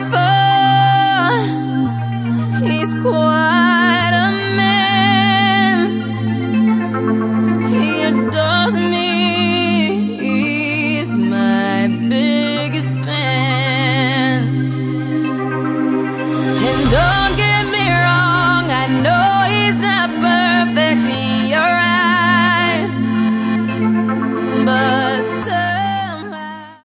Papa, he's quite a man. He adores me, he's my biggest fan. And don't get me wrong, I know he's not perfect in your eyes, but